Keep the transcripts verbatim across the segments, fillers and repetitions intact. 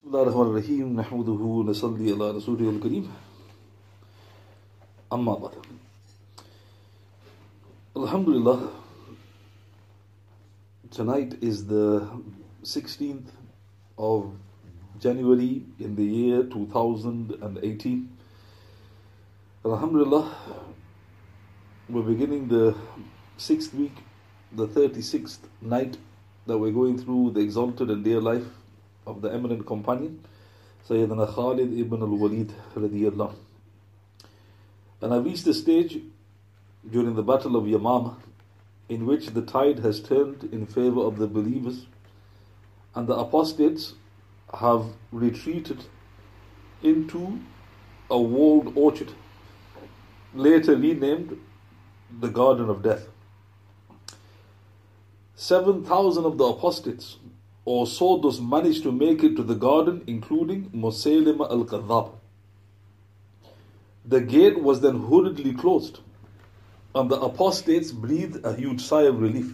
الله الرحمن الرحيم نحمده ونصلي على رسوله الكريم أما بعد. Alhamdulillah, tonight is the sixteenth of January in the year two thousand eighteen. Alhamdulillah, we're beginning the sixth week, the thirty-sixth night that we're going through the exalted and dear life of the eminent companion Sayyidina Khalid ibn al-Walid radiyallahu. And I reached the stage during the battle of Yamama in which the tide has turned in favor of the believers and the apostates have retreated into a walled orchard, later renamed the Garden of Death. Seven thousand of the apostates or soldiers managed to make it to the garden, including Musaylima al-Kadhab. The gate was then hurriedly closed, and the apostates breathed a huge sigh of relief.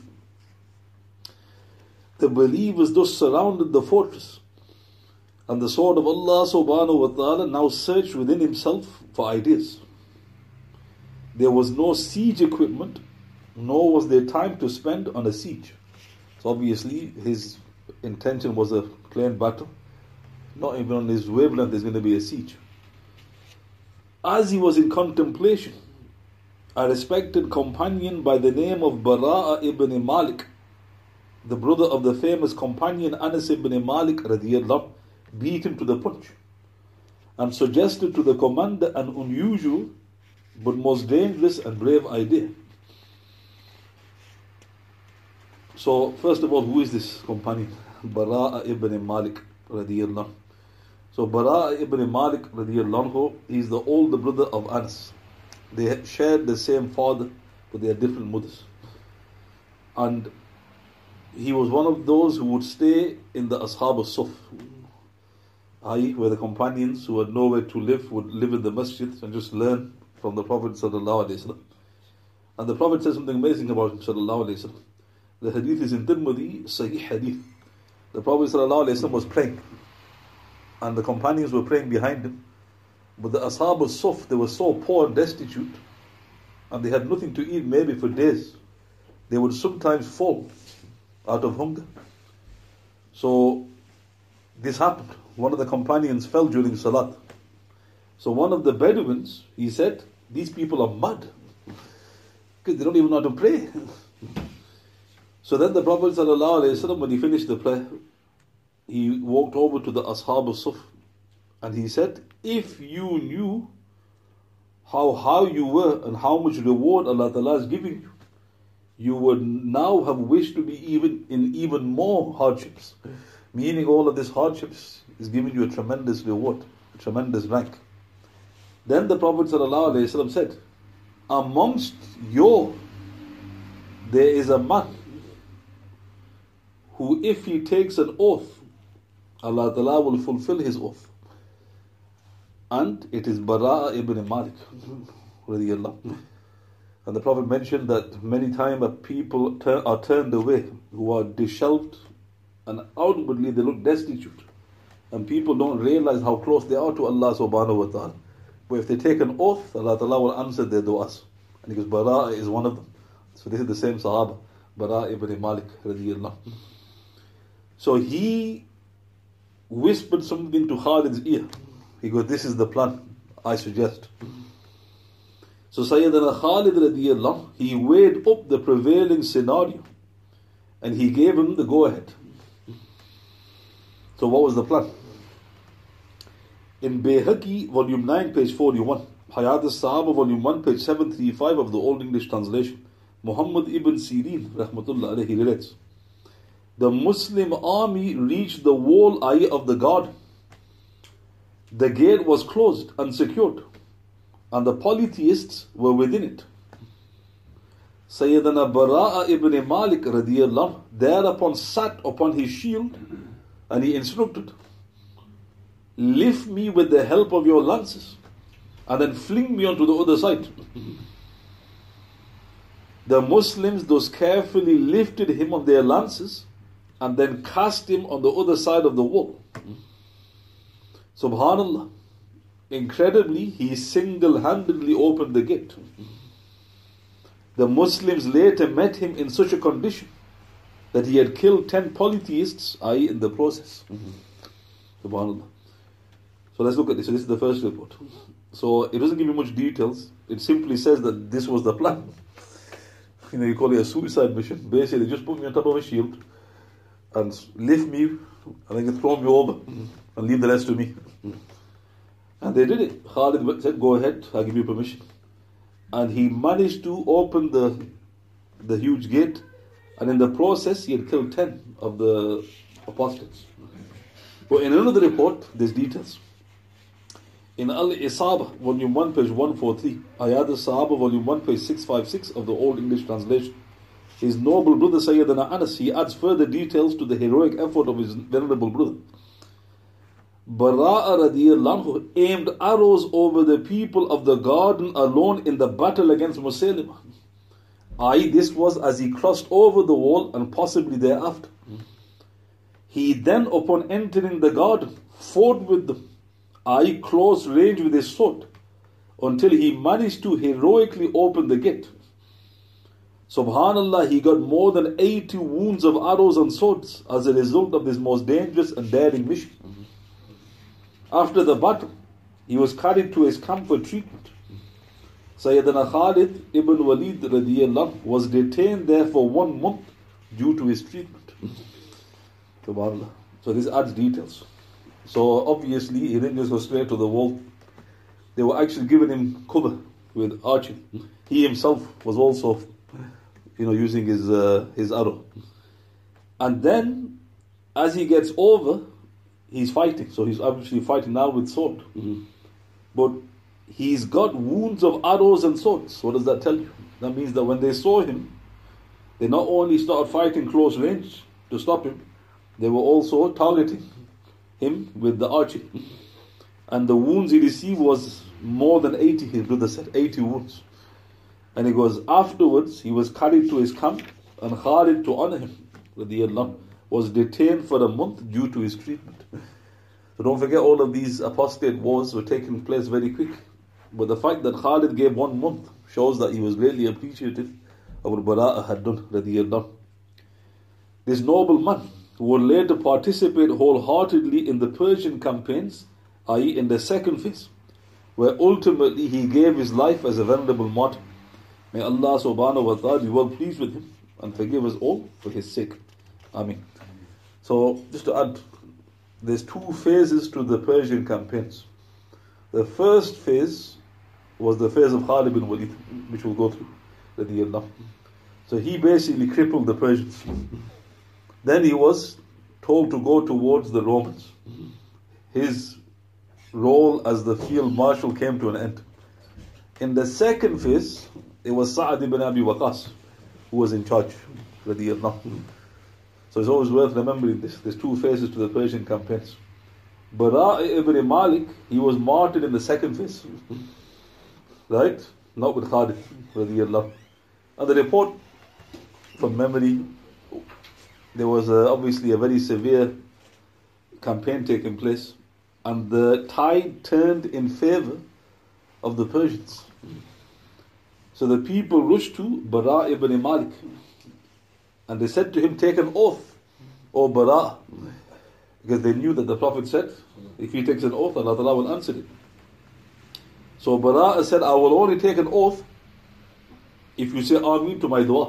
The believers thus surrounded the fortress, and the sword of Allah subhanahu wa ta'ala now searched within himself for ideas. There was no siege equipment, nor was there time to spend on a siege. So obviously his intention was a plain battle. Not even on his wavelength there's going to be a siege. As he was in contemplation, a respected companion by the name of Bara'a ibn Malik, the brother of the famous companion Anas ibn Malik radiyallahu, beat him to the punch and suggested to the commander an unusual but most dangerous and brave idea. So first of all, who is this companion? Bara'a ibn Malik radiyallahu. So Bara'a ibn Malik radiyallahu, he is the older brother of Anas. They shared the same father, but they had different mothers. And he was one of those who would stay in the Ashab al-Suf, that is, where the companions who had nowhere to live would live in the masjid and just learn from the Prophet sallallahu alaihi wasallam. And the Prophet says something amazing about him sallallahu alaihi wasallam. The hadith is in Tirmidhi, Sahih hadith. The Prophet sallallahu alaihi wasallam was praying, and the companions were praying behind him. But the Ashab al-Suf, they were so poor and destitute, and they had nothing to eat maybe for days. They would sometimes fall out of hunger. So this happened. One of the companions fell during Salat. So one of the Bedouins, he said, these people are mad, because they don't even know how to pray. So then the Prophet ﷺ, when he finished the prayer, he walked over to the Ashab al-Suf and he said, if you knew how high you were and how much reward Allah Ta'ala is giving you, you would now have wished to be even in even more hardships. Meaning all of these hardships is giving you a tremendous reward, a tremendous rank. Then the Prophet ﷺ said, amongst your, there is a man who, if he takes an oath, Allah Ta'ala will fulfill his oath. And it is Bara'a ibn Malik radiyallahu. And the Prophet mentioned that many times people turn, are turned away who are disheveled and outwardly they look destitute. And people don't realize how close they are to Allah subhanahu wa ta'ala. But if they take an oath, Allah Ta'ala will answer their du'as. And he goes, Bara'a is one of them. So this is the same Sahaba, Bara'a ibn Malik radiyallahu. So he whispered something to Khalid's ear. He goes, this is the plan I suggest. So Sayyidina Khalid radiyallahu, he weighed up the prevailing scenario and he gave him the go ahead. So what was the plan? In Bayhaqi, volume nine, page forty-one, Hayat al-Sahaba, volume one, page seven thirty-five of the Old English translation, Muhammad ibn Sirin rahmatullah alayhi relates, the Muslim army reached the wall eye of the garden. The gate was closed and secured, and the polytheists were within it. Sayyidina Bara'a ibn Malik radiyallahu thereupon sat upon his shield and he instructed, lift me with the help of your lances and then fling me onto the other side. The Muslims thus carefully lifted him on their lances and then cast him on the other side of the wall. Subhanallah. Incredibly, he single-handedly opened the gate. The Muslims later met him in such a condition that he had killed ten polytheists, that is in the process. Mm-hmm. Subhanallah. So let's look at this. So this is the first report. So it doesn't give you much details. It simply says that this was the plan. You know, you call it a suicide mission. Basically, just put me on top of a shield and lift me and then throw me over mm-hmm. and leave the rest to me. Mm-hmm. And they did it. Khalid said, go ahead, I'll give you permission. And he managed to open the the huge gate, and in the process he had killed ten of the apostates. But in another report, there's details. In Al-Isaba, volume one, page one forty-three, Ayat al-Sahaba, volume one, page six fifty-six of the Old English translation, his noble brother Sayyidina Anas, he adds further details to the heroic effort of his venerable brother. Bara'a radiyallahu anhu aimed arrows over the people of the garden alone in the battle against Musaylimah. that is, this was as he crossed over the wall and possibly thereafter. He then, upon entering the garden, fought with them, that is, close range with his sword, until he managed to heroically open the gate. Subhanallah, he got more than eighty wounds of arrows and swords as a result of this most dangerous and daring mission. After the battle, he was carried to his camp for treatment. Sayyidina Khalid ibn Walid radiyallahu was detained there for one month due to his treatment. Subhanallah. So this adds details. So obviously he didn't just go straight to the wall. They were actually giving him cover with archery. He himself was also, you know, using his uh, his arrow. And then, as he gets over, he's fighting. So he's obviously fighting now with sword. Mm-hmm. But he's got wounds of arrows and swords. What does that tell you? That means that when they saw him, they not only started fighting close range to stop him, they were also targeting him with the archery. And the wounds he received was more than eighty, his brother said, eighty wounds. And he goes, afterwards, he was carried to his camp, and Khalid, to honor him, radiyallahu, was detained for a month due to his treatment. So don't forget, all of these apostate wars were taking place very quick. But the fact that Khalid gave one month shows that he was really appreciative of what Bara'a had done, radiyallahu. This noble man would later participate wholeheartedly in the Persian campaigns, that is in the second phase, where ultimately he gave his life as a venerable martyr. May Allah subhanahu wa ta'ala be well pleased with him and forgive us all for his sake. Ameen. So, just to add, there's two phases to the Persian campaigns. The first phase was the phase of Khalid bin Walid, which we'll go through, radiyallahu. So he basically crippled the Persians. Then he was told to go towards the Romans. His role as the field marshal came to an end. In the second phase, it was Sa'ad ibn Abi Waqqas who was in charge, radiyallahu. So it's always worth remembering this. There's two phases to the Persian campaigns. Bara'a ibn Malik, he was martyred in the second phase. Right? Not with Khalid, radiyallahu. And the report, from memory, there was a, obviously a very severe campaign taking place, and the tide turned in favor of the Persians. So the people rushed to Bara ibn Malik, and they said to him, take an oath, O Bara, because they knew that the Prophet said, if he takes an oath, Allah Ta'ala will answer it. So Bara said, I will only take an oath if you say Ameen to my dua.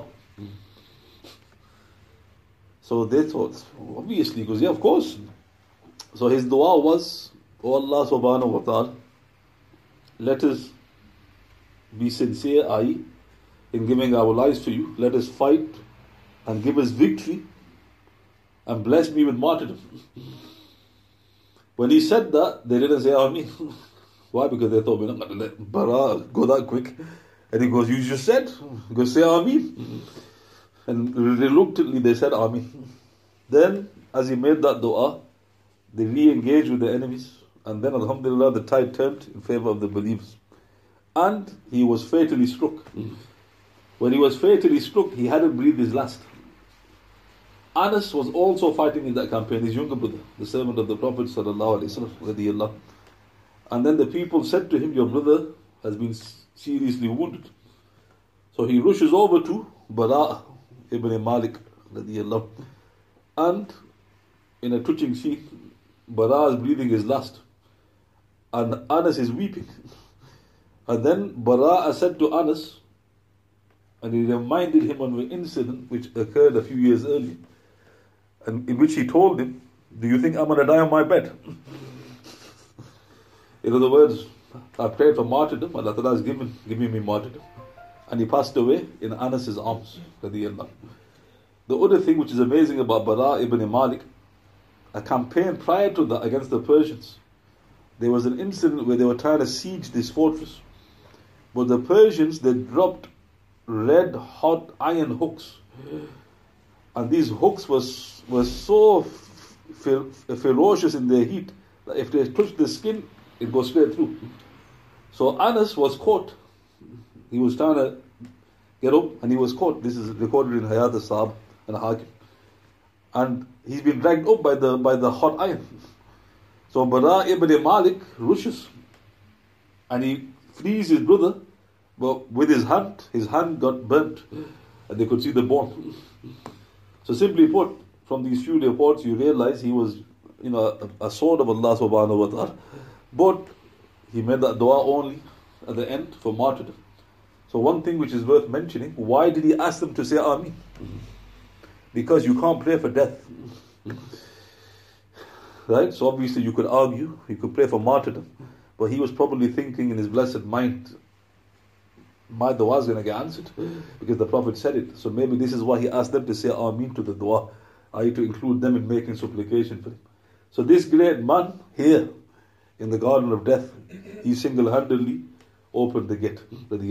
So they thought, obviously, he goes, yeah, of course. So his dua was, O Allah subhanahu wa ta'ala, let us be sincere, that is, in giving our lives to you. Let us fight and give us victory and bless me with martyrdom. When he said that, they didn't say Ameen. Why? Because they thought, we're not going to let Bara go that quick. And he goes, you just said, go say Ameen. And reluctantly they said Ameen. Then, as he made that dua, they re-engaged with the enemies. And then, alhamdulillah, the tide turned in favor of the believers. And he was fatally struck. Mm. When he was fatally struck, he hadn't breathed his last. Anas was also fighting in that campaign, his younger brother, the servant of the Prophet sallallahu alaihi wasallam. And then the people said to him, your brother has been seriously wounded. So he rushes over to Bara ibn Malik radiallahu. And in a touching scene, Bara's breathing is last. And Anas is weeping. And then Bara said to Anas, and he reminded him of an incident which occurred a few years earlier, and in which he told him, do you think I'm going to die on my bed? In other words, I prayed for martyrdom, Allah Ta'ala has given, given me martyrdom. And he passed away in Anas's arms. The other thing which is amazing about Bara ibn Malik, a campaign prior to that against the Persians, there was an incident where they were trying to siege this fortress. But the Persians, they dropped red hot iron hooks. And these hooks was, were so fer- ferocious in their heat that if they touched the skin, it goes straight through. So Anas was caught. He was trying to get up and he was caught. This is recorded in Hayat al-Sahab and Hakim. And he's been dragged up by the by the hot iron. So Bara ibn Malik rushes and he frees his brother, but with his hand, his hand got burnt and they could see the bone. So simply put, from these few reports you realize he was, you know, a, a sword of Allah subhanahu wa ta'ala. But he made that dua only at the end for martyrdom. So one thing which is worth mentioning, why did he ask them to say Ameen? Because you can't pray for death. Right? So obviously you could argue, you could pray for martyrdom, but he was probably thinking in his blessed mind, my dua is going to get answered because the Prophet said it. So maybe this is why he asked them to say Ameen to the dua, that is to include them in making supplication for him. So this great man here in the garden of death, he single-handedly opened the gate.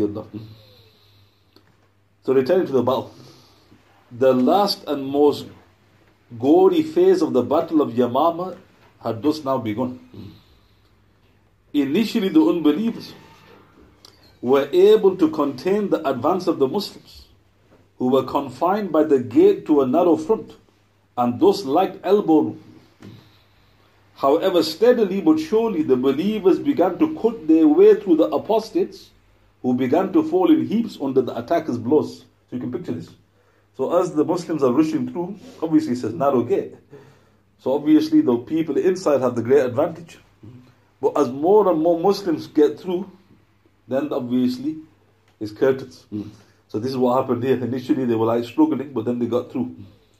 So returning to the battle, the last and most gory phase of the battle of Yamama had thus now begun. Initially the unbelievers were able to contain the advance of the Muslims, who were confined by the gate to a narrow front and thus lacked elbow room. However, steadily but surely the believers began to cut their way through the apostates, who began to fall in heaps under the attackers' blows. So you can picture this. So as the Muslims are rushing through, obviously it says narrow gate. So obviously the people inside have the great advantage. But as more and more Muslims get through, then obviously it's curtains. Mm. So this is what happened here. Initially they were like struggling, but then they got through.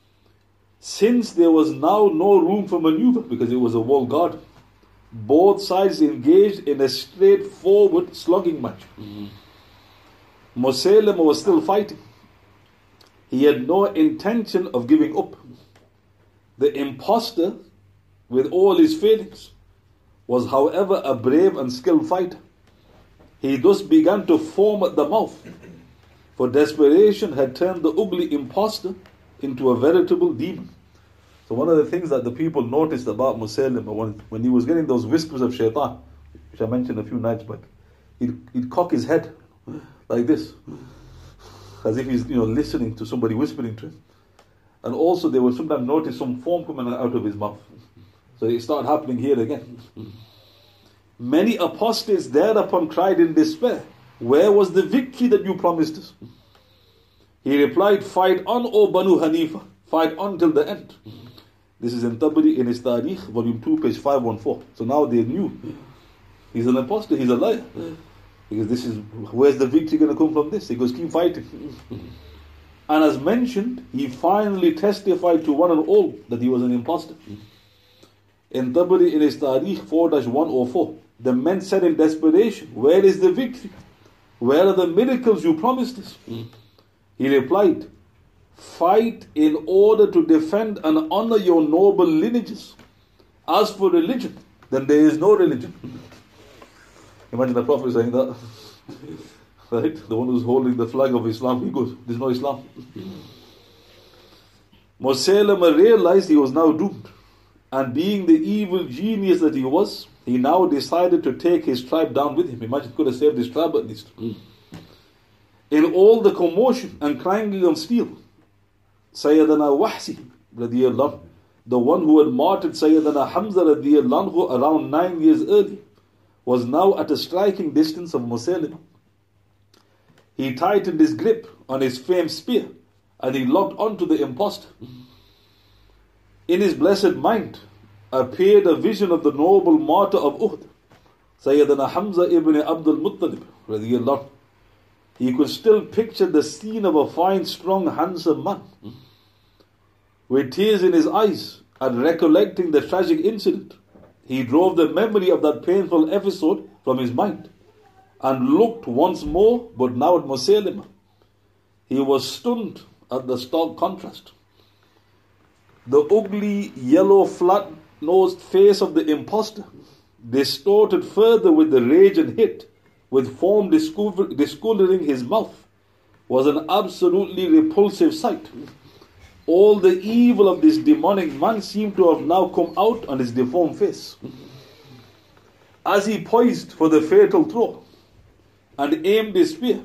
Since there was now no room for maneuver, because it was a walled garden, both sides engaged in a straightforward slugging match. Mm. Musaylama was still fighting. He had no intention of giving up. The impostor, with all his failings, was however a brave and skilled fighter. He thus began to foam at the mouth, for desperation had turned the ugly impostor into a veritable demon. So one of the things that the people noticed about Musaylama, when, when he was getting those whispers of shaitan, which I mentioned a few nights back, he'd, he'd cock his head like this, as if he's, you know, listening to somebody whispering to him. And also they would sometimes notice some foam coming out of his mouth. So it started happening here again. Many apostates thereupon cried in despair, where was the victory that you promised us? He replied, fight on, O Banu Hanifa, fight on till the end. This is in Tabari in his Tarikh, volume two, page five fourteen. So now they knew he's an apostate, he's a liar. Because this is, where's the victory going to come from this? He goes, keep fighting. And as mentioned, he finally testified to one and all that he was an impostor. In Tabari in his Tarikh four one oh four, the men said in desperation, where is the victory? Where are the miracles you promised us? Mm. He replied, fight in order to defend and honor your noble lineages. As for religion, then there is no religion. Imagine the Prophet saying that. Right? The one who's holding the flag of Islam, he goes, there's no Islam. Musaylama realized he was now doomed. And being the evil genius that he was, he now decided to take his tribe down with him. Imagine he could have saved his tribe at least. Mm. In all the commotion and clanging of steel, Sayyidina Wahsi radiyallahu anhu, the one who had martyred Sayyidina Hamza radiyallahu anhu around nine years early, was now at a striking distance of Musaylimah. He tightened his grip on his famed spear and he locked onto the impostor. In his blessed mind appeared a vision of the noble martyr of Uhud, Sayyidina Hamza ibn Abdul Muttalib radiyallahu anhu. He could still picture the scene of a fine, strong, handsome man, with tears in his eyes and recollecting the tragic incident. He drove the memory of that painful episode from his mind and looked once more, but now at Musaylimah. He was stunned at the stark contrast. The ugly, yellow, flat-nosed face of the impostor, distorted further with the rage and hate, with foam discoloring his mouth, was an absolutely repulsive sight. All the evil of this demonic man seemed to have now come out on his deformed face. As he poised for the fatal throw and aimed his spear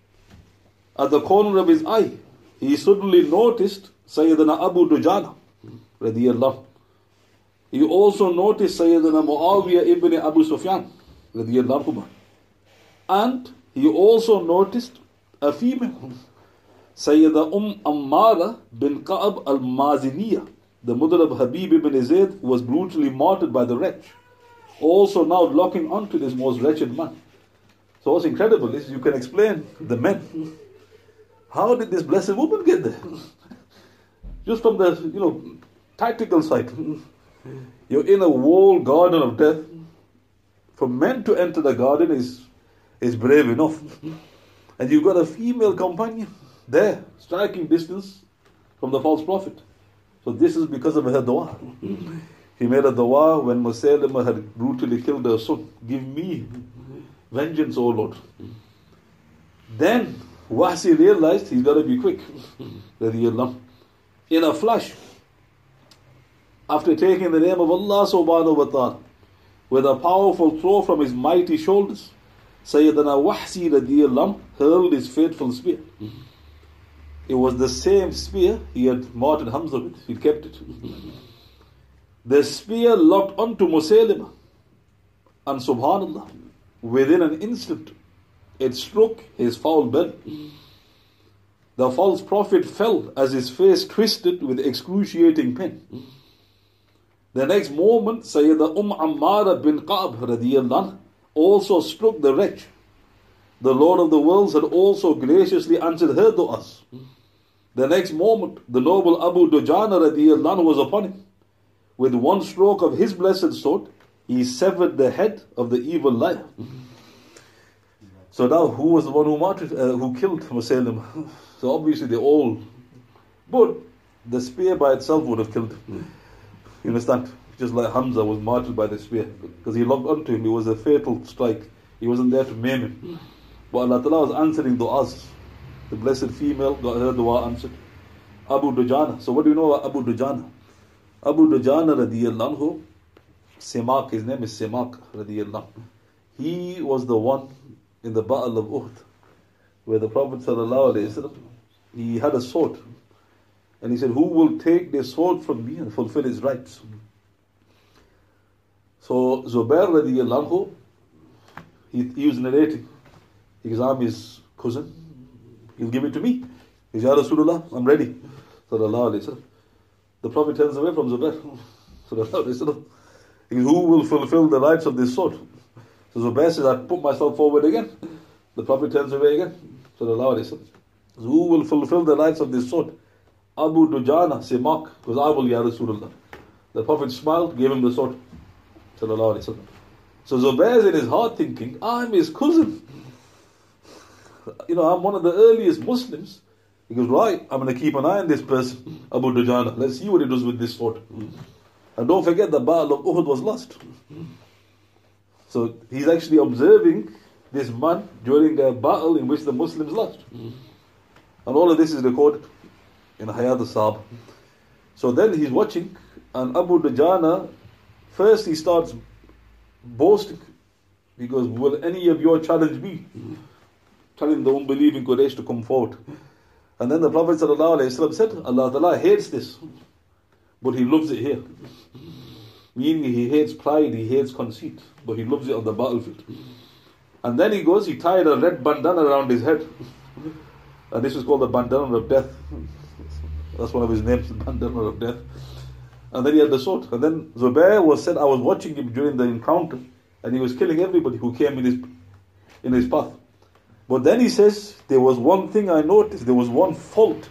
at the corner of his eye, he suddenly noticed Sayyidina Abu Dujana radiyallahu. He also noticed Sayyidina Muawiyah ibn Abu Sufyan radiyallahu. And he also noticed a female, Sayyida Umm Ammara bin Ka'ab al-Maziniya, the mother of Habib ibn Zayd, who was brutally martyred by the wretch, also now locking onto this most wretched man. So what's incredible is you can explain the men. How did this blessed woman get there? Just from the, you know, tactical side. You're in a walled garden of death. For men to enter the garden is, is brave enough. And you've got a female companion there, striking distance from the false prophet. So this is because of her dua. He made a dua when Musaylimah had brutally killed her son. Give me vengeance, O Lord. Then Wahsi realized he's got to be quick. In a flash, after taking the name of Allah subhanahu wa ta'ala, with a powerful throw from his mighty shoulders, Sayyidina Wahsi radiyallahu hurled his fateful spear. It was the same spear he had martyred Hamza with. He kept it. The spear locked onto Musaylimah, and subhanallah, within an instant, it struck his foul belly. The false prophet fell as his face twisted with excruciating pain. The next moment, Sayyida Umm Ammara bin Ka'ab radiyallahu also struck the wretch. The Lord of the worlds had also graciously answered her du'as. The next moment, the noble Abu Dujana radiyallahu was upon him. With one stroke of his blessed sword, he severed the head of the evil liar. So now, who was the one who martyred, uh, who killed Musaylimah? So obviously they all, but the spear by itself would have killed him. You understand? Just like Hamza was martyred by the spear, because he locked onto him. It was a fatal strike. He wasn't there to maim him. But Allah Ta'ala was answering du'as. The blessed female got her du'a answered. Abu Dujana. So what do you know about Abu Dujana? Abu Dujana radiyallahu anhu, Simak, his name is Simak radiyallahu. He was the one in the Battle of Uhud, where the Prophet sallallahu alaihi wasallam, he had a sword. And he said, who will take this sword from me and fulfill its rights? So Zubair radiyallahu anhu, he, he was narrating. He goes, I'm his cousin. He'll give it to me. He says, Ya Rasulullah, I'm ready. Sallallahu alaihi wasallam. The Prophet turns away from Zubair. Sallallahu alaihi wasallam. He goes, who will fulfill the rights of this sword? So Zubair says, I put myself forward again. The Prophet turns away again. Sallallahu alaihi wasallam. So who will fulfill the rights of this sword? Abu Dujana, Simak, because I will, Ya Rasulullah. The Prophet smiled, gave him the sword. Sallallahu alaihi wasallam. So Zubair is in his heart thinking, I'm his cousin. You know, I'm one of the earliest Muslims. He goes, right, I'm going to keep an eye on this person, Abu Dujana. Let's see what he does with this sword. And don't forget the Battle of Uhud was lost. So he's actually observing this man during a battle in which the Muslims lost. And all of this is recorded in Hayat al-Sahaba. So then he's watching, and Abu Dujana, first he starts boasting. He goes, will any of you challenge me? Telling the unbelieving Quraysh to come forward. And then the Prophet ﷺ said, Allah Ta'ala hates this. but he loves it here. Meaning he hates pride, he hates conceit, but he loves it on the battlefield. And then he goes, he tied a red bandana around his head. And this is called the bandana of death. That's one of his names, the bandana of death. And then he had the sword. And then Zubair was said, I was watching him during the encounter, and he was killing everybody who came in his in his path. But then he says, there was one thing I noticed, there was one fault.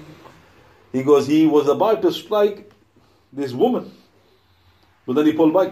He goes, he was about to strike this woman, but then he pulled back.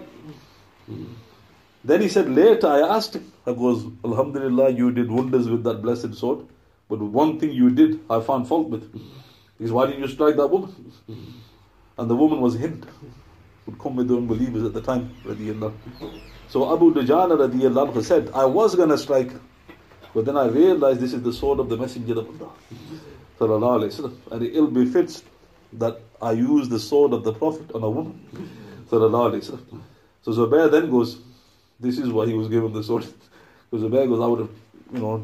Then he said, later I asked him, I goes, Alhamdulillah, you did wonders with that blessed sword, but one thing you did, I found fault with. He goes, why didn't you strike that woman? And the woman was Hind, would come with the unbelievers at the time, radiyallahu. So Abu Dujana radiyallahu said, I was going to strike her, but then I realized this is the sword of the Messenger of Allah, sallallahu alayhi wa sallam, and it ill befits that I use the sword of the Prophet on a woman, sallallahu alayhi wa sallam. So Zubair then goes, this is why he was given the sword. Because Zubair goes, I would have, you know,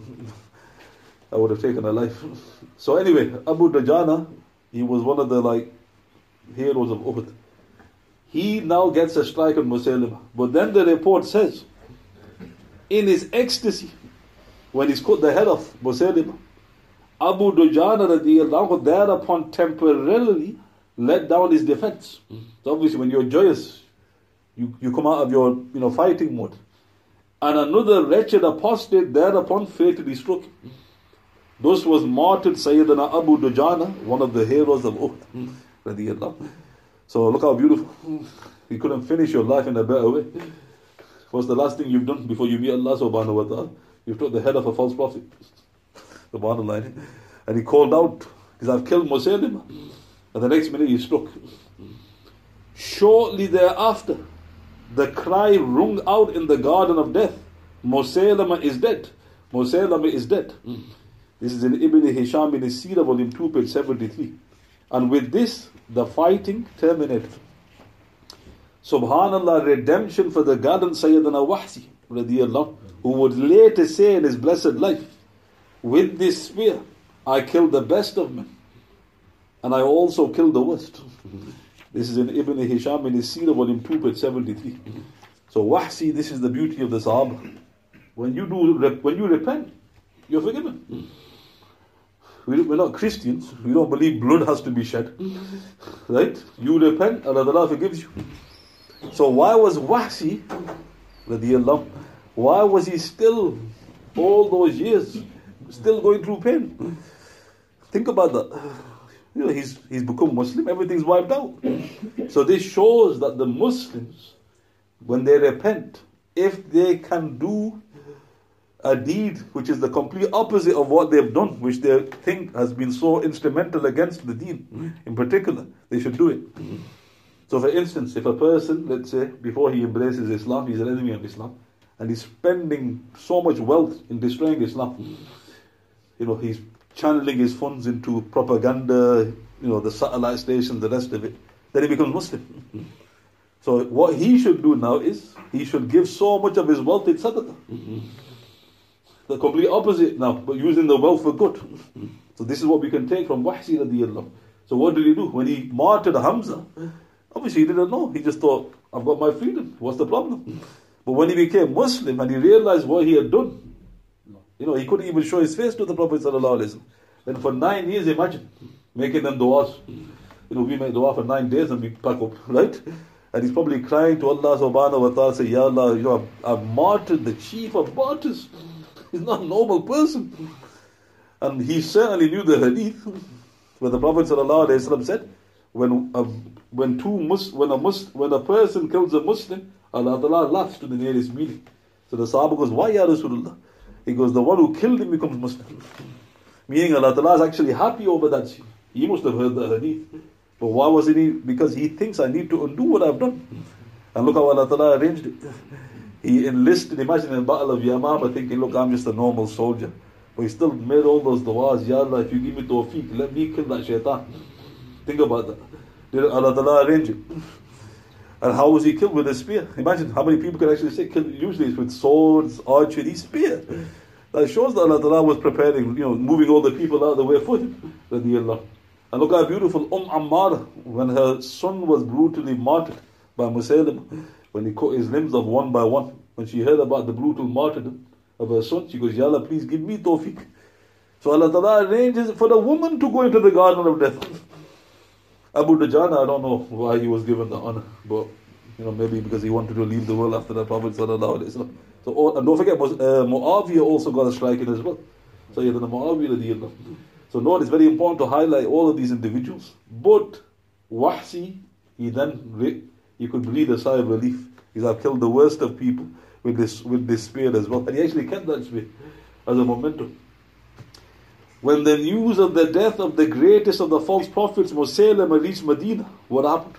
I would have taken her life. So anyway, Abu Dujana, he was one of the like heroes of Uhud. He now gets a strike on Musaylimah. But then the report says, in his ecstasy, when he's cut the head off Musaylimah, Abu Dujana radiallahu thereupon temporarily let down his defense. So obviously when you're joyous, you, you come out of your you know fighting mode. And another wretched apostate thereupon fatally struck him. Thus was martyred Sayyidina Abu Dujana, one of the heroes of Uhud. Radiallahu. So look how beautiful. You couldn't finish your life in a better way. What's the last thing you've done before you meet Allah subhanahu wa ta'ala? You've took the head of a false prophet. Subhanallah. And he called out, because I've killed Musaylimah. And the next minute he struck. Shortly thereafter, the cry rung out in the garden of death, Musaylimah is dead. Musaylimah is dead. This is in Ibn Hisham in his Seerah, volume two, page seventy-three. And with this, the fighting terminated. Subhanallah, redemption for the gallant Sayyidina Wahsi, radiyallahu, who would later say in his blessed life, with this spear, I killed the best of men, and I also killed the worst. This is in Ibn Hisham in his Seerah, volume two, page seventy-three. So Wahsi, this is the beauty of the Sahaba. When you do, when you repent, you're forgiven. We're not Christians. We don't believe blood has to be shed. Right? You repent, Allah forgives you. So why was Wahsi, radiyallahu, why was he still, all those years, still going through pain? Think about that. You know, he's, he's become Muslim, everything's wiped out. So this shows that the Muslims, when they repent, if they can do a deed which is the complete opposite of what they've done, which they think has been so instrumental against the deen in particular, they should do it. So for instance, if a person, let's say, before he embraces Islam, he's an enemy of Islam, and he's spending so much wealth in destroying Islam, you know, he's channeling his funds into propaganda, you know, the satellite stations, the rest of it, then he becomes Muslim. So what he should do now is, he should give so much of his wealth in sadaqah. The complete opposite now, but using the wealth for good. So this is what we can take from Wahsi radiyallahu. So what did he do? When he martyred Hamza, obviously he didn't know. He just thought, I've got my freedom. What's the problem? But when he became Muslim and he realized what he had done, you know, he couldn't even show his face to the Prophet sallallahu alaihi wasallam. Then for nine years, imagine, making them du'as. You know, we make dua for nine days and we pack up, right? And he's probably crying to Allah subhanahu wa ta'ala, say, Ya Allah, you know, I've, I've martyred the chief of martyrs. He's not a normal person. And he certainly knew the hadith where the Prophet ﷺ said, when a, when two Mus, when a Mus, when a person kills a Muslim, Allah Ta'ala laughs to the nearest meaning. So the Sahaba goes, why Ya Rasulullah? He goes, the one who killed him becomes Muslim. Meaning Allah Ta'ala is actually happy over that. He must have heard the hadith. But why wasn't he? Because he thinks I need to undo what I've done. And look how Allah Ta'ala arranged it. He enlisted, imagine in the Battle of Yamama thinking, look, I'm just a normal soldier. But he still made all those du'as, Ya Allah, if you give me tawfiq, let me kill that shaitan. Think about that. Did Allah Ta'ala arrange it? And how was he killed? With a spear. Imagine how many people can actually say, kill, usually it's with swords, archery, spear. That shows that Allah Ta'ala was preparing, you know, moving all the people out of the way for him. And look how beautiful Umm Ammar, when her son was brutally martyred by Musaylim, when he cut his limbs off one by one, when she heard about the brutal martyrdom of her son, she goes, Ya Allah, please give me tawfiq. So Allah Ta'ala arranges for the woman to go into the garden of death. Abu Dujana, I don't know why he was given the honor, but you know, maybe because he wanted to leave the world after the Prophet Sallallahu Alaihi Wasallam. So, oh, and don't forget, uh, Muawiyah also got a strike in as well. So, yeah, the Muawiyah radiallahu. So, no, it's very important to highlight all of these individuals. But Wahsi, he then he could breathe a sigh of relief. He's I've killed the worst of people with this with this spear as well. And he actually kept that spear as a memento. When the news of the death of the greatest of the false prophets, Musaylimah, reached Medina, what happened?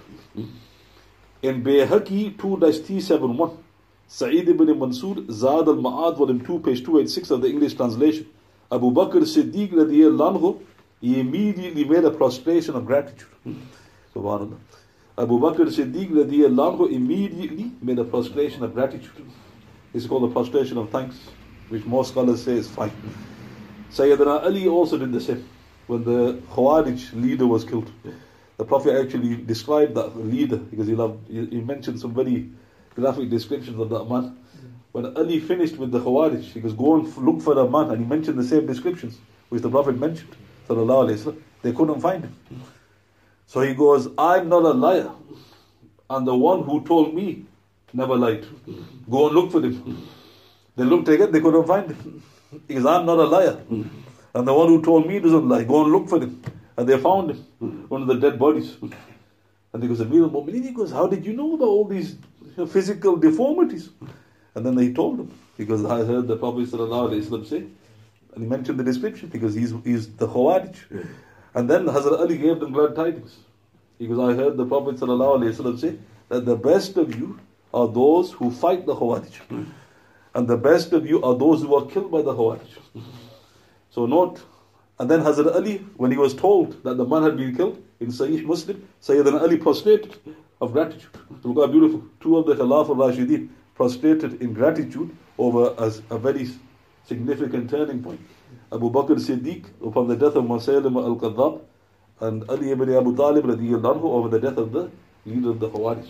In Bayhaqi two three seven one, Sa'id ibn Mansur, Zad al-Ma'ad, volume two, page two eighty-six of the English translation, Abu Bakr Siddiq radiyallahu anhu, he immediately made a prostration of gratitude. Subhanallah. Abu Bakr Siddiq radiyallahu anhu immediately made a prostration of gratitude. This is called the prostration of thanks, which most scholars say is fine. Sayyidina Ali also did the same. When the Khawarij leader was killed, the Prophet actually described that leader because he loved, he, he mentioned some very graphic descriptions of that man. When Ali finished with the Khawarij, he goes, go and look for that man, and he mentioned the same descriptions which the Prophet mentioned. Sallallahu Alaihi Wasallam. They couldn't find him. So he goes, I'm not a liar, and the one who told me never lied. Go and look for him. They looked again, they couldn't find him. He goes, I'm not a liar, and the one who told me doesn't lie. Go and look for him. And they found him, one of the dead bodies. And he goes, Amir al-Mu'mineen, he goes, how did you know about all these you know, physical deformities? And then he told him, because I heard the Prophet Sallallahu Alaihi Wasallam say, and he mentioned the description, because he's, he's the Khawarij. And then Hazrat Ali gave them glad tidings. He goes, I heard the Prophet Sallallahu Alaihi Wasallam say, that the best of you are those who fight the Khawarij. And the best of you are those who are killed by the Khawarij. So note, and then Hazrat Ali, when he was told that the man had been killed, in Sahih Muslim, Sayyidina Ali prostrated of gratitude. Look how beautiful. Two of the Khalaf al-Rashidin prostrated in gratitude over as a very significant turning point. Abu Bakr Siddiq upon the death of Musaylimah al-Kadhab, and Ali ibn Abu Talib radiyallahu anhu over the death of the leader of the Khawarij.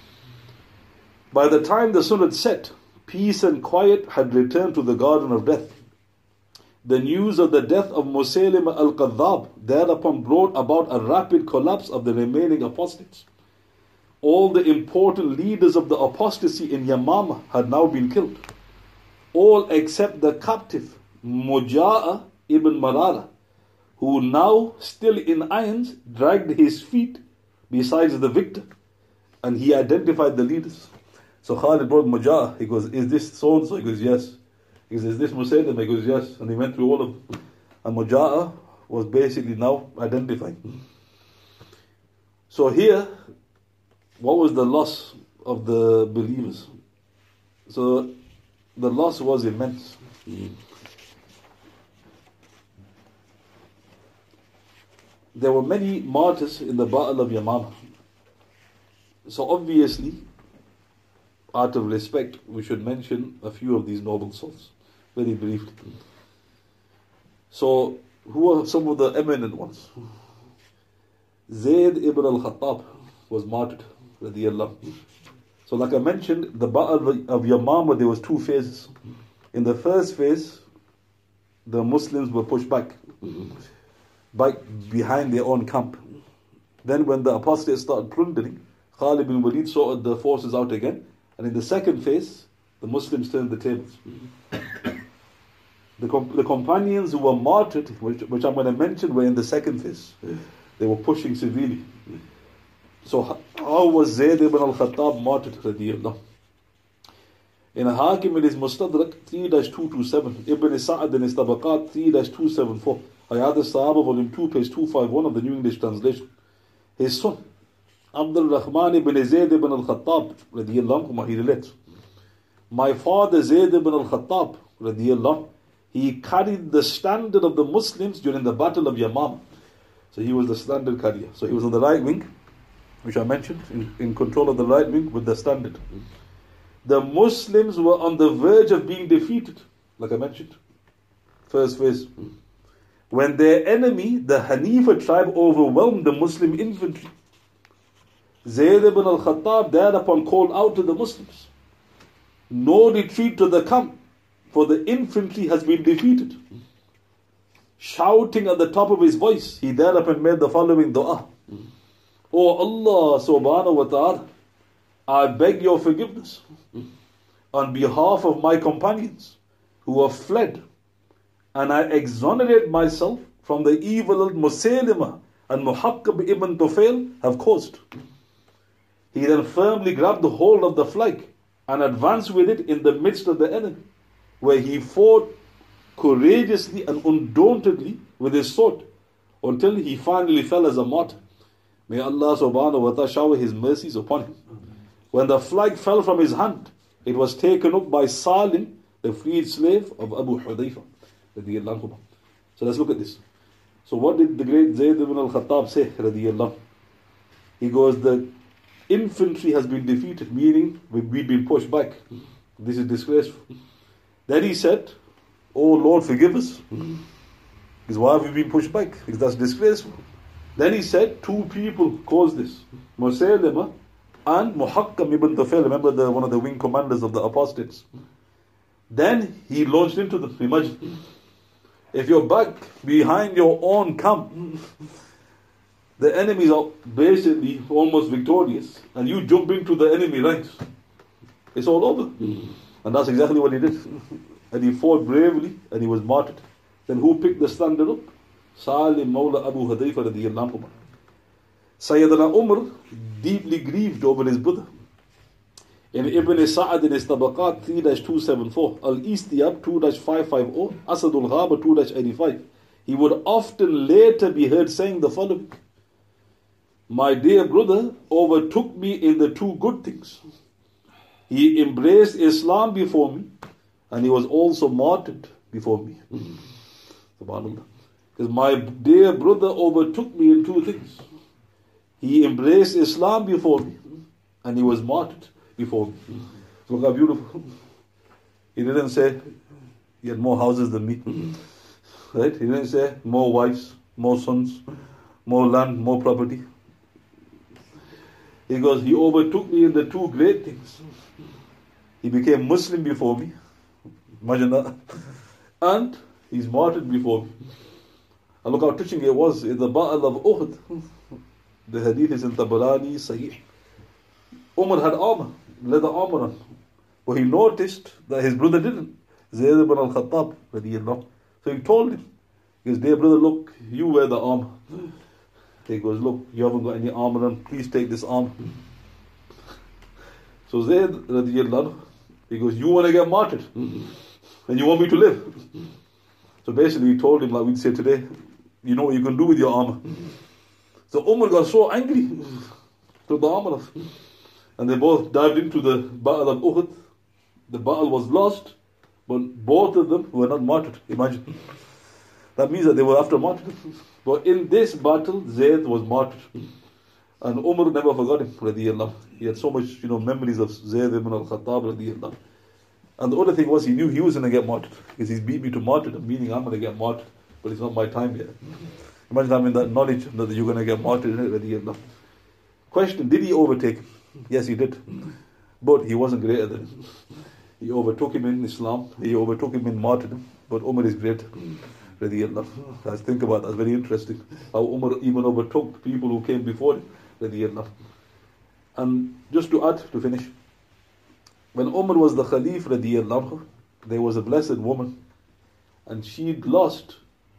By the time the sun had set, peace and quiet had returned to the garden of death. The news of the death of Musaylimah al-Kadhab thereupon brought about a rapid collapse of the remaining apostates. All the important leaders of the apostasy in Yamama had now been killed. All except the captive Muja'a ibn Marara, who now still in irons dragged his feet besides the victor, and he identified the leaders. So Khalid brought Muja'a. He goes, is this so and so? He goes, yes. He says, is this Musaylimah? He goes, yes. And he went through all of them. And Muja'a was basically now identified. So here, what was the loss of the believers? So the loss was immense. There were many martyrs in the Battle of Yamama. So obviously, out of respect, we should mention a few of these noble souls, very briefly. So, who are some of the eminent ones? Zayd ibn al-Khattab was martyred, radiyallahu. So like I mentioned, the Battle of Yamama, there was two phases. In the first phase, the Muslims were pushed back, back behind their own camp. Then when the apostates started plundering, Khalid bin Walid sorted the forces out again. And in the second phase, the Muslims turned the tables. The, comp- the companions who were martyred, which, which I'm going to mention, were in the second phase. They were pushing severely. So how was Zayd ibn al-Khattab martyred? In Hakim in his Mustadrak three dash two two seven, Ibn Sa'ad in his Tabaqat three dash two seven four, Hayat al-Sahaba volume two page two fifty-one of the New English Translation. His son, Abdul Rahman ibn Zayd ibn al-Khattab radiyallahu anhu, he relates, my father Zayd ibn al-Khattab radiyallahu, he carried the standard of the Muslims during the Battle of Yamama. So he was the standard carrier. So he was on the right wing, which I mentioned, in, in control of the right wing with the standard. The Muslims were on the verge of being defeated, like I mentioned, first phase. when their enemy, the Hanifa tribe, overwhelmed the Muslim infantry. Zayd ibn al-Khattab thereupon called out to the Muslims, "No retreat to the camp, for the infantry has been defeated." Shouting at the top of his voice, he thereupon made the following dua: "O Allah subhanahu wa ta'ala, I beg your forgiveness on behalf of my companions who have fled, and I exonerate myself from the evil that Musaylimah and Muhakkab ibn Tufail have caused." He then firmly grabbed the hold of the flag and advanced with it in the midst of the enemy, where he fought courageously and undauntedly with his sword until he finally fell as a martyr. May Allah subhanahu wa ta'ala shower his mercies upon him. When the flag fell from his hand, it was taken up by Salim, the freed slave of Abu Hudayfa. So let's look at this. So what did the great Zayd ibn al-Khattab say? He goes, the infantry has been defeated, meaning we've been pushed back. This is disgraceful. Then he said, "Oh Lord, forgive us." Because why have we been pushed back? Because that's disgraceful. Then he said, two people caused this, Musaylimah and Muhakkam ibn Tufail, remember the one of the wing commanders of the apostates. Then he launched into them. Imagine, if you're back behind your own camp, the enemies are basically almost victorious, and you jump into the enemy ranks, it's all over. And that's exactly what he did. And he fought bravely, and he was martyred. Then who picked the standard up? Salim Mawla Abu Hudayfa radiyallahu anhu. Sayyidina Umar deeply grieved over his brother. In Ibn Sa'ad in his Tabaqat three two seventy-four, Al-Istiyab two five fifty, Asadul Ghaba two eighty-five, he would often later be heard saying the following: "My dear brother overtook me in the two good things. He embraced Islam before me, and he was also martyred before me." SubhanAllah. Because my dear brother overtook me in two things. He embraced Islam before me, and he was martyred before me. Look how beautiful. He didn't say he had more houses than me. Right? He didn't say more wives, more sons, more land, more property. He goes, he overtook me in the two great things. He became Muslim before me. Imagine that. And he's martyred before me. And look how touching it was in the Battle of Uhud. The hadith is in Tabarani, Sahih. Umar had armor, leather armor on. But he noticed that his brother didn't. Zayd ibn al-Khattab. So he told him, his dear brother, look, you wear the armor. He goes, look, you haven't got any armor on, please take this armor. So Zayd, he goes, you want to get martyred? And you want me to live? So basically he told him, like we'd say today, you know what you can do with your armor. So Umar got so angry, took the armor off. And they both dived into the Battle of Uhud. The battle was lost, but both of them were not martyred. Imagine. That means that they were after martyrdom. But in this battle, Zayd was martyred. And Umar never forgot him, radiyallahu. He had so much, you know, memories of Zayd ibn al-Khattab, radiyallahu. And the other thing was, he knew he was going to get martyred. Because he's beat me to martyrdom, meaning I'm going to get martyred. But it's not my time yet. Imagine having that knowledge that you're going to get martyred, radiyallahu. Question, did he overtake him? Yes, he did. But he wasn't greater than him. He overtook him in Islam. He overtook him in martyrdom. But Umar is great. Radiyallahu. Let's think about that. That's very interesting. How Umar even overtook people who came before him. Radiyallahu. And just to add, to finish, when Umar was the Khalif, radiyallahu, there was a blessed woman. And she'd lost.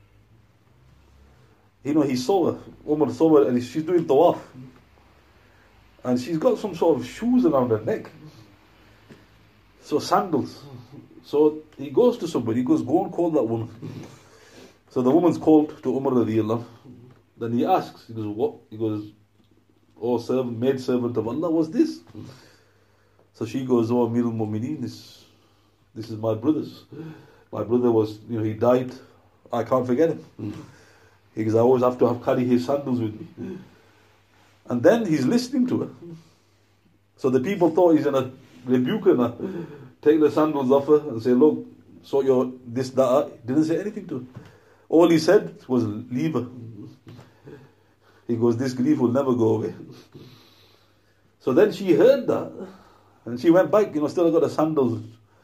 You know, he saw her. Umar saw her and she's doing tawaf. And she's got some sort of shoes around her neck. So sandals. So he goes to somebody, he goes, go and call that woman. So the woman's called to Umar radiyallahu. Then he asks, he goes, what? He goes, oh servant, maid servant of Allah, what's this? So she goes, oh Amir al-Mu'mineen, this, this is my brother's. My brother was, you know, he died. I can't forget him. He goes, I always have to have carry his sandals with me. And then he's listening to her. So the people thought he's going to rebuke her and take the sandals off her and say, look, so your this, that. Didn't say anything to her. All he said was, leave her. He goes, this grief will never go away. So then she heard that, and she went back, you know, still got the sandals.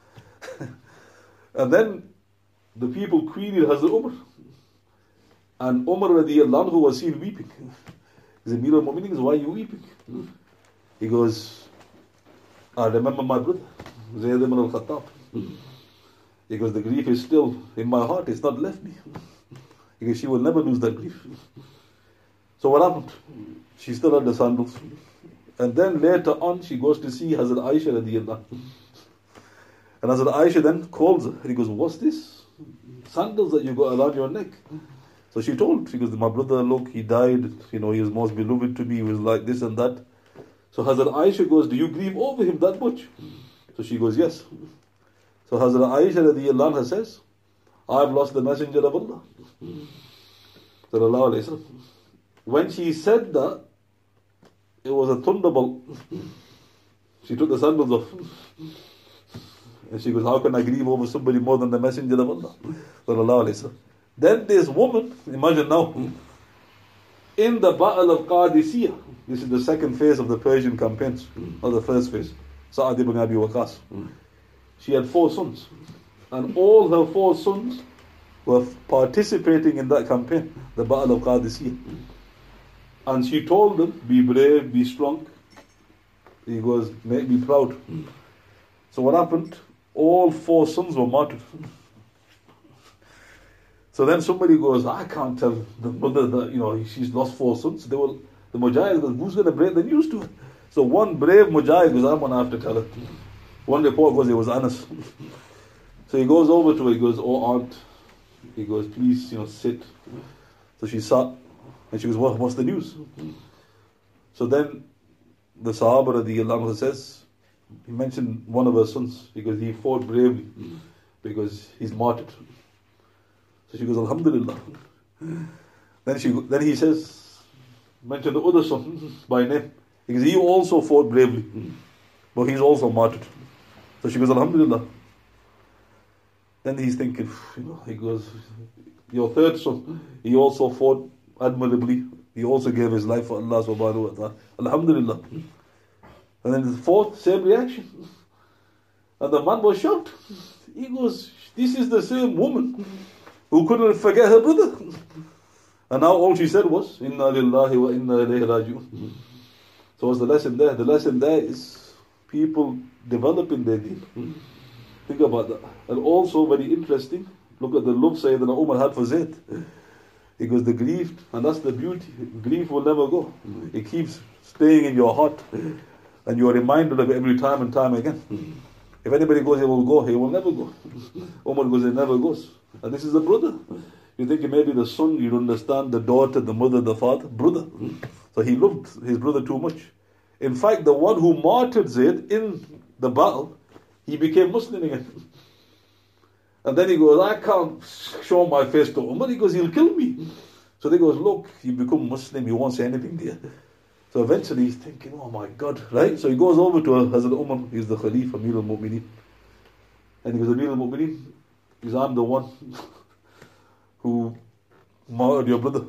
And then the people queried Hazrat Umar. And Umar radiallahu anhu was seen weeping. He said, Amir al-Mu'mineen, why are you weeping? He goes, I remember my brother, Zayd ibn al-Khattab. He goes, the grief is still in my heart, it's not left me. He goes, she will never lose that grief. So what happened? She still had the sandals. And then later on, she goes to see Hazrat Aisha radiallahu anha. And Hazrat Aisha then calls her. And he goes, what's this? Sandals that you got around your neck. So she told, she goes, my brother, look, he died. You know, he was most beloved to me. He was like this and that. So Hazrat Aisha goes, do you grieve over him that much? So she goes, yes. So Hazrat Aisha radiallahu anha says, I've lost the messenger of Allah. Sallallahu alayhi wa sallam. When she said that, it was a thunderbolt. She took the sandals off. And she goes, how can I grieve over somebody more than the messenger of Allah? Sallallahu alayhi wa sallam. Then this woman, imagine now, in the Battle of Qadisiyah, this is the second phase of the Persian campaigns, or the first phase, Sa'ad ibn Abi Waqqas. She had four sons. And all her four sons were participating in that campaign, the Battle of Qadisiyah. And she told them, be brave, be strong. He goes, make me proud. So what happened? All four sons were martyred. So then somebody goes, I can't tell the mother that, you know, she's lost four sons. They will, the Mujahid goes, who's going to break the news to her? So one brave Mujahid goes, I'm going to have to tell her. One report goes, it was Anas. So he goes over to her, he goes, oh aunt. He goes, please, you know, sit. So she sat, and she goes, what, what's the news? So then the Sahaba radiallahu anhu says, he mentioned one of her sons, because he fought bravely, because he's martyred. So she goes, Alhamdulillah. Then she, then he says, mention the other son by name, because he also fought bravely, but he's also martyred. So she goes, Alhamdulillah. Then he's thinking, you know, he goes, your third son, he also fought admirably. He also gave his life for Allah subhanahu wa ta'ala. Alhamdulillah. And then the fourth, same reaction. And the man was shocked. He goes, this is the same woman who couldn't forget her brother. And now all she said was, Inna lillahi wa inna ilayhi raji'un. So what's the lesson there? The lesson there is people developing their deen. Think about that. And also very interesting, look at the love Sayyidina Umar had for Zayd. He goes, the grief, and that's the beauty. Grief will never go. It keeps staying in your heart. And you are reminded of it every time and time again. If anybody goes, he will go, he will never go. Umar goes, he never goes. And this is a brother. You think maybe the son, you don't understand, the daughter, the mother, the father, brother. So he loved his brother too much. In fact, the one who martyred Zayd in the battle, he became Muslim again. And then he goes, I can't show my face to Umar. He goes, he'll kill me. So they goes, look, you become Muslim, you won't say anything there. So eventually he's thinking, oh my God, right? So he goes over to Hazrat Umar, he's the Khalifa, Amir al-Mu'mineen. And he goes, Amir al-Mu'mineen, he goes, I'm the one who martyred your brother.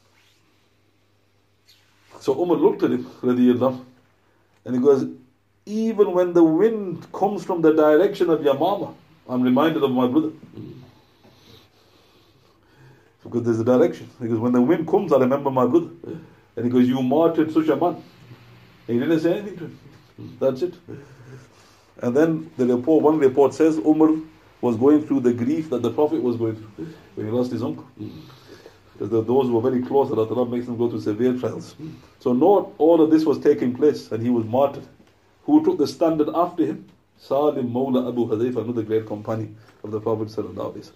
So Umar looked at him, radiyallahu, and he goes, even when the wind comes from the direction of Yamama, I'm reminded of my brother. Because there's a direction. He goes, when the wind comes, I remember my brother. And he goes, you martyred such a man. And he didn't say anything to him. That's it. And then the report, one report says, Umar was going through the grief that the Prophet was going through when he lost his uncle. Because those who were very close, Allah makes them go through severe trials. So note, all of this was taking place and he was martyred. Who took the standard after him? Salim Mawla Abu Hudayfa, another great companion of the Prophet sallallahu alaihi wasallam.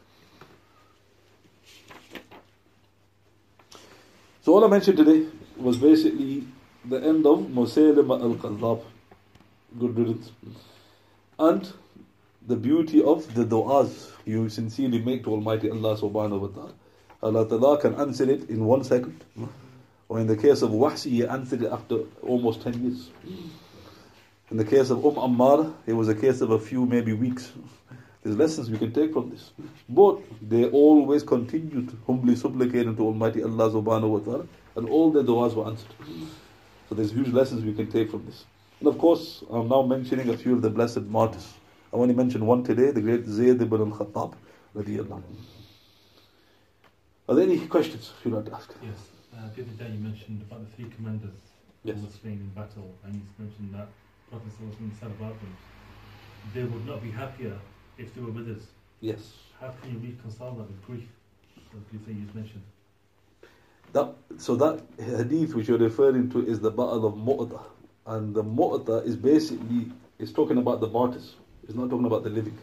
So all I mentioned today was basically the end of Musaylima al-Kadhdhab. Good riddance. And the beauty of the du'as you sincerely make to Almighty Allah subhanahu wa ta'ala. Allah ta'ala can answer it in one second. Or in the case of Wahsi, he answered it after almost ten years. In the case of Umm Ammara, it was a case of a few, maybe weeks. There's lessons we can take from this. But they always continued humbly supplicating to Almighty Allah subhanahu wa ta'ala, and all their du'as were answered. So there's huge lessons we can take from this. And of course, I'm now mentioning a few of the blessed martyrs. I want to mention one today, the great Zayd ibn al-Khattab radiyallahu anhu. Are there any questions you'd like to ask? Yes. Uh, the other day you mentioned about the three commanders Yes. who were slain in battle, and you mentioned that Prophet Sallallahu Alaihi Wasallam said about them, they would not be happier if they were with us. Yes. How can you reconcile that with grief? Like you say you mentioned. That, so that hadith which you're referring to is the Battle of Mu'tah. And the Mu'tah is basically, it's talking about the martyrs. It's not talking about the living.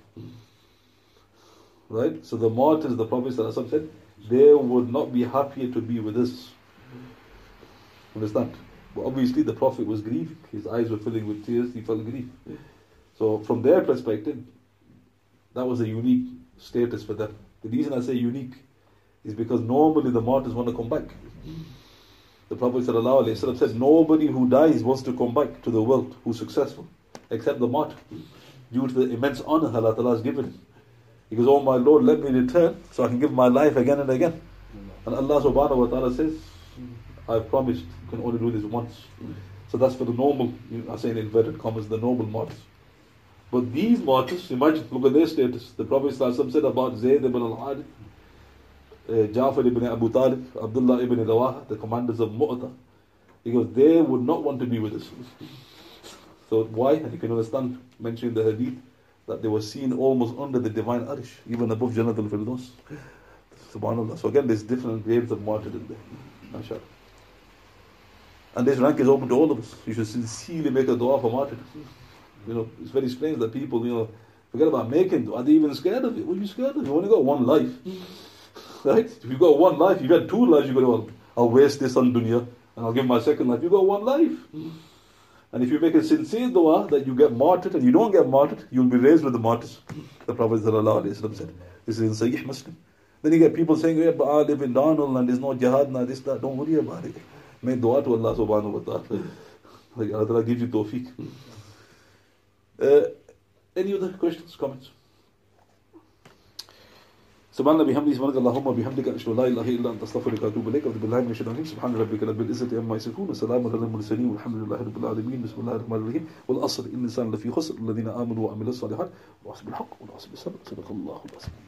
Right? So the martyrs, the Prophet ﷺ said, they would not be happier to be with us. Understand? But obviously the Prophet was grieving. His eyes were filling with tears. He felt grief. So from their perspective, that was a unique status for them. The reason I say unique is because normally the martyrs want to come back. The Prophet ﷺ said, nobody who dies wants to come back to the world who's successful, except the martyr, due to the immense honor Allah Ta'ala has given him. He goes, oh my Lord, let me return so I can give my life again and again. And Allah subhanahu wa ta'ala says, I've promised you can only do this once. So that's for the normal, you know, I say in inverted commas, the noble martyrs. But these martyrs, imagine, look at their status. The Prophet ﷺ said about Zayd ibn al-Harith, uh, Ja'far ibn Abu Talib, Abdullah ibn Rawaha, the commanders of Mu'tah. He goes, they would not want to be with us. So why? And you can understand, mentioning the hadith, that they were seen almost under the divine arish, even above Jannat al-Firdaus. Subhanallah. So again, there's different grades of martyrdom there. MashaAllah. And this rank is open to all of us. You should sincerely make a dua for martyrdom. You know, it's very strange that people, you know, forget about making dua. Are they even scared of it? What are you scared of? You only got one life. Right? If you've got one life, you've got two lives, you go, well, I'll waste this on dunya, and I'll give my second life. You've got one life. And if you make a sincere dua that you get martyred and you don't get martyred, you'll be raised with the martyrs. The Prophet ﷺ said. This is in Sahih Muslim. Then you get people saying, yeah, but I live in Darnell and there's no jihad, no this, that. Don't worry about it. Make dua to Allah subhanahu wa ta'ala. Like Allah gives you tawfiq. Uh, any other questions, comments? سبحان الله بحمده سبحانك اللهم وبحمدك أشهد أن لا إله إلا أنت أستغفرك وأتوب إليك أعوذ بالله من الشيطان الرجيم سبحان ربك رب العزة عما يصفون وسلام على المرسلين والحمد لله رب العالمين بسم الله الرحمن الرحيم والعصر إن الإنسان لفي خسر الذين آمنوا وعملوا الصالحات وحسب الحق والعصر بالصبر صدق الله العظيم.